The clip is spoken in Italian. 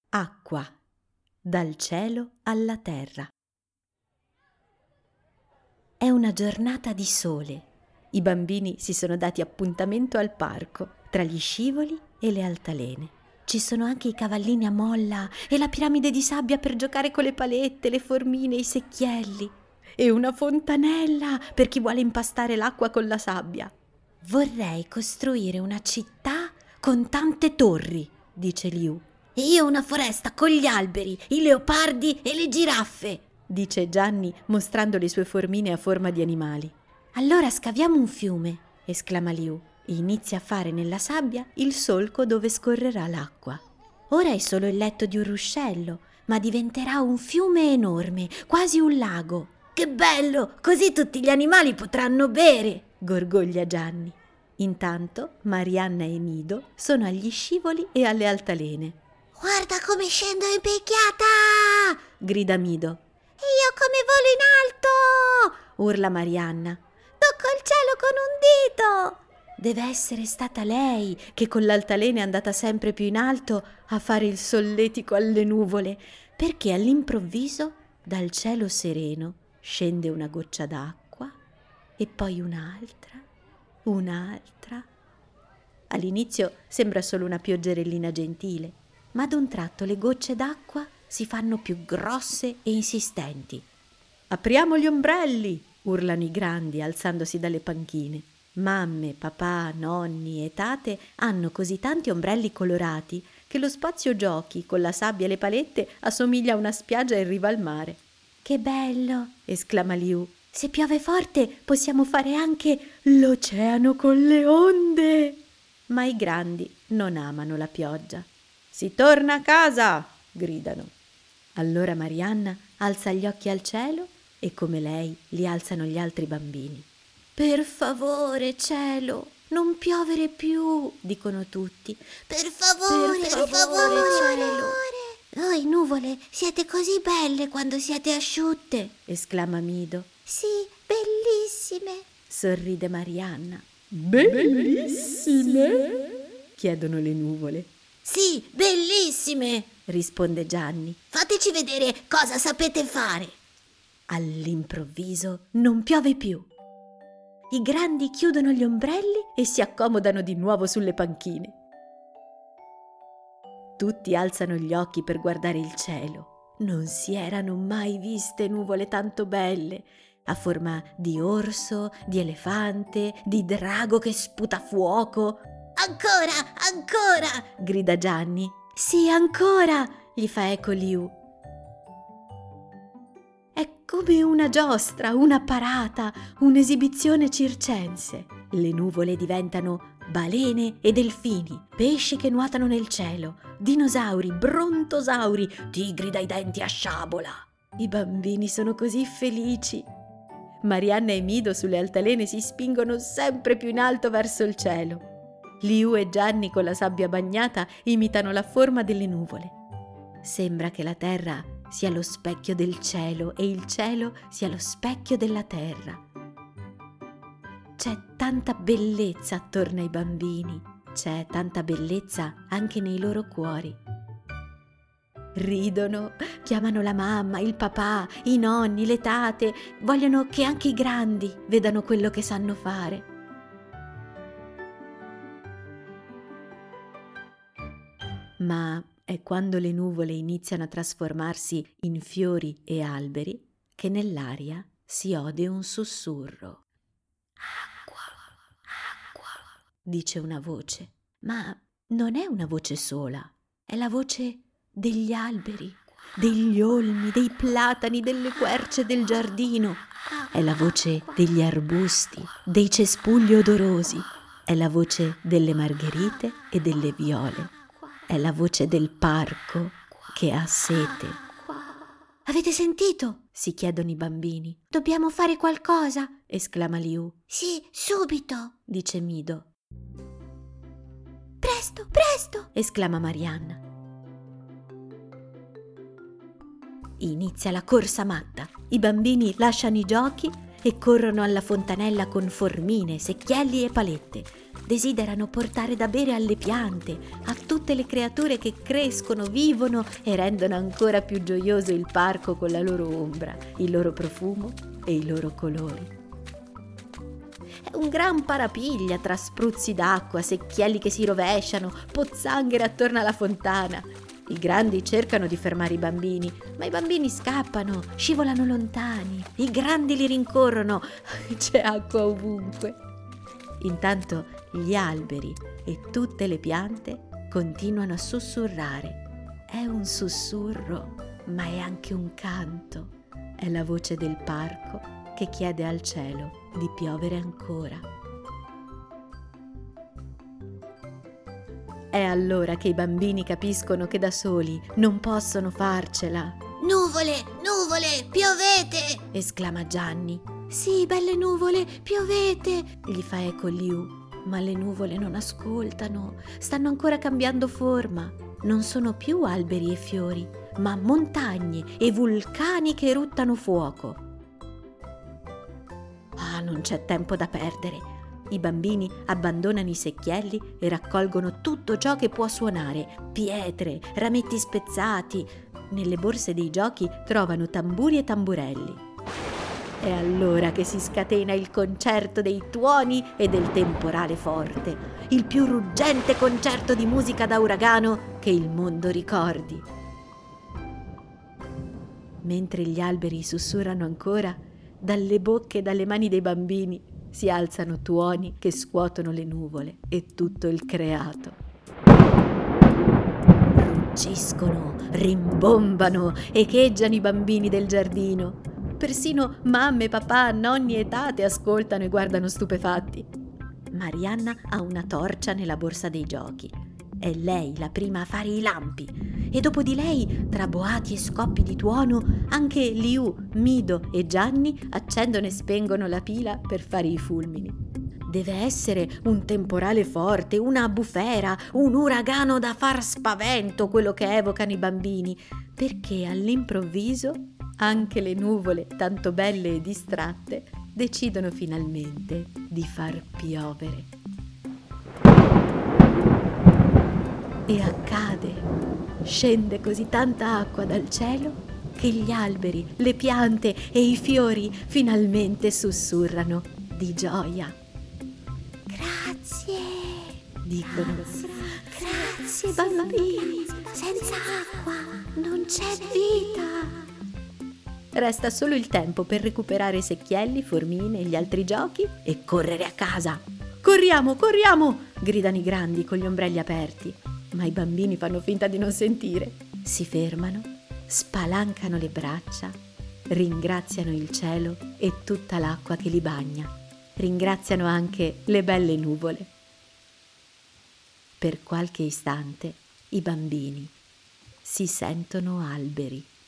Acqua, dal cielo alla terra. È una giornata di sole. I bambini si sono dati appuntamento al parco, tra gli scivoli e le altalene. Ci sono anche i cavallini a molla e la piramide di sabbia per giocare con le palette, le formine, i secchielli. E una fontanella per chi vuole impastare l'acqua con la sabbia. Vorrei costruire una città con tante torri, dice Liu. E io una foresta con gli alberi, i leopardi e le giraffe, dice Gianni mostrando le sue formine a forma di animali. Allora scaviamo un fiume, esclama Liu, e inizia a fare nella sabbia il solco dove scorrerà l'acqua. Ora è solo il letto di un ruscello, ma diventerà un fiume enorme, quasi un lago. Che bello! Così tutti gli animali potranno bere, gorgoglia Gianni. Intanto Marianna e Mido sono agli scivoli e alle altalene. Guarda come scendo in picchiata! Grida Mido. E io come volo in alto! Urla Marianna. Tocco il cielo con un dito! Deve essere stata lei che con l'altalena è andata sempre più in alto a fare il solletico alle nuvole, perché all'improvviso dal cielo sereno scende una goccia d'acqua e poi un'altra. All'inizio sembra solo una pioggerellina gentile, ma ad un tratto le gocce d'acqua si fanno più grosse e insistenti. «Apriamo gli ombrelli!» urlano i grandi alzandosi dalle panchine. Mamme, papà, nonni e tate hanno così tanti ombrelli colorati che lo spazio giochi con la sabbia e le palette assomiglia a una spiaggia in riva al mare. «Che bello!» esclama Liu. «Se piove forte possiamo fare anche l'oceano con le onde!» Ma i grandi non amano la pioggia. «Si torna a casa!» gridano. Allora Marianna alza gli occhi al cielo e come lei li alzano gli altri bambini. «Per favore, cielo, non piovere più!» dicono tutti. Per favore, cielo!» Voi nuvole siete così belle quando siete asciutte, esclama Mido. Sì, bellissime, sorride Marianna. «Bellissime?» chiedono le nuvole. Sì, bellissime, risponde Gianni. Fateci vedere cosa sapete fare. All'improvviso non piove più. I grandi chiudono gli ombrelli e si accomodano di nuovo sulle panchine. Tutti alzano gli occhi per guardare il cielo. Non si erano mai viste nuvole tanto belle, a forma di orso, di elefante, di drago che sputa fuoco. Ancora! grida Gianni. Sì, ancora! gli fa eco Liu. È come una giostra, una parata, un'esibizione circense. Le nuvole diventano balene e delfini, pesci che nuotano nel cielo, dinosauri, brontosauri, tigri dai denti a sciabola. I bambini sono così felici. Marianna e Mido sulle altalene si spingono sempre più in alto verso il cielo. Liu e Gianni con la sabbia bagnata imitano la forma delle nuvole. Sembra che la terra sia lo specchio del cielo e il cielo sia lo specchio della terra. C'è tanta bellezza attorno ai bambini, c'è tanta bellezza anche nei loro cuori. Ridono, chiamano la mamma, il papà, i nonni, le tate, vogliono che anche i grandi vedano quello che sanno fare. Ma è quando le nuvole iniziano a trasformarsi in fiori e alberi che nell'aria si ode un sussurro. Acqua, dice una voce, ma non è una voce sola, è la voce degli alberi, degli olmi, dei platani, delle querce del giardino, è la voce degli arbusti, dei cespugli odorosi, è la voce delle margherite e delle viole. È la voce del parco che ha sete. «Avete sentito?» si chiedono i bambini. «Dobbiamo fare qualcosa?» esclama Liu. «Sì, subito!» dice Mido. Presto! esclama Marianna. Inizia la corsa matta. I bambini lasciano i giochi e corrono alla fontanella con formine, secchielli e palette. desiderano portare da bere alle piante, a tutte le creature che crescono, vivono e rendono ancora più gioioso il parco con la loro ombra, il loro profumo e i loro colori. È un gran parapiglia tra spruzzi d'acqua, secchielli che si rovesciano, pozzanghere attorno alla fontana. I grandi cercano di fermare i bambini, ma i bambini scappano, scivolano lontani. I grandi li rincorrono, c'è acqua ovunque. Intanto gli alberi e tutte le piante continuano a sussurrare. È un sussurro, ma è anche un canto. È la voce del parco che chiede al cielo di piovere ancora. È allora che i bambini capiscono che da soli non possono farcela. Nuvole, nuvole, piovete! Esclama Gianni. Sì, belle nuvole, piovete! Gli fa eco Liu, ma le nuvole non ascoltano, stanno ancora cambiando forma. Non sono più alberi e fiori, ma montagne e vulcani che eruttano fuoco. Ah, non c'è tempo da perdere. I bambini abbandonano i secchielli e raccolgono tutto ciò che può suonare: pietre, rametti spezzati. Nelle borse dei giochi trovano tamburi e tamburelli. È allora che si scatena il concerto dei tuoni e del temporale forte, il più ruggente concerto di musica da uragano che il mondo ricordi. Mentre gli alberi sussurrano ancora, dalle bocche e dalle mani dei bambini si alzano tuoni che scuotono le nuvole e tutto il creato. Ruggiscono, rimbombano, echeggiano i bambini del giardino. Persino mamme, papà, nonni e tate ascoltano e guardano stupefatti. Marianna ha una torcia nella borsa dei giochi. È lei la prima a fare i lampi. E dopo di lei, tra boati e scoppi di tuono, anche Liu, Mido e Gianni accendono e spengono la pila per fare i fulmini. Deve essere un temporale forte, una bufera, un uragano da far spavento quello che evocano i bambini, perché all'improvviso anche le nuvole, tanto belle e distratte, decidono finalmente di far piovere. E accade. Scende così tanta acqua dal cielo che gli alberi, le piante e i fiori finalmente sussurrano di gioia. Grazie, Dicono. grazie bambini, senza acqua non c'è vita. Resta solo il tempo per recuperare i secchielli, formine e gli altri giochi e correre a casa. Corriamo, corriamo! Gridano i grandi con gli ombrelli aperti. Ma i bambini fanno finta di non sentire. Si fermano, spalancano le braccia, ringraziano il cielo e tutta l'acqua che li bagna. Ringraziano anche le belle nuvole. Per qualche istante i bambini si sentono alberi.